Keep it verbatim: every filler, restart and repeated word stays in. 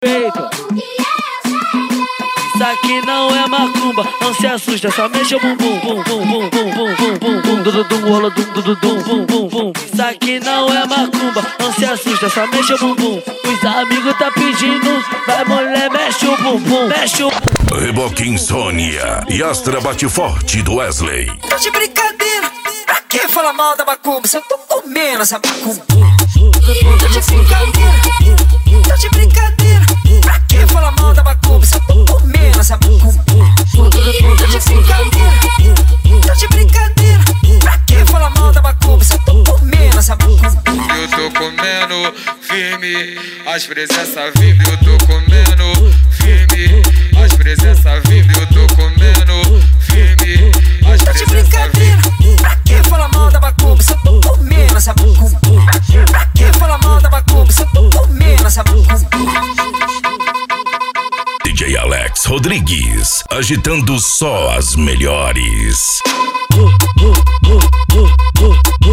Peito. Isso aqui não é macumba, não se assusta, só mexe o bumbum, bum, bum, bum, bum, bum, bum, bum, bum, dududum, rola, dum, dududum, bum, bum, bum. Isso aqui não é macumba, não se assusta, só mexe o bumbum. Os amigos tá pedindo, vai mulher, mexe o bumbum, mexe o bumbum. Reboque Insônia e Astra Bate Forte do Wesley. Tô de brincadeira, pra que falar mal da macumba se eu tô comendo essa macumba? Tô de brincadeira, tô de brincadeira, pra que falar mal da macumba se eu tô comendo essa macumba? Tô de brincadeira, tô de brincadeira, pra que falar mal da macumba se eu tô comendo essa macumba? Eu tô comendo firme, as presenças vivem, eu tô comendo firme, as presenças vivem, eu tô comendo firme, as Tô de brincadeira, pra que falar mal da macumba se eu tô comendo essa macumba? Pra que falar mal da macumba se eu tô comendo essa macumba? D J Alex Rodrigues, agitando só as melhores. Uh, uh, uh, uh, uh.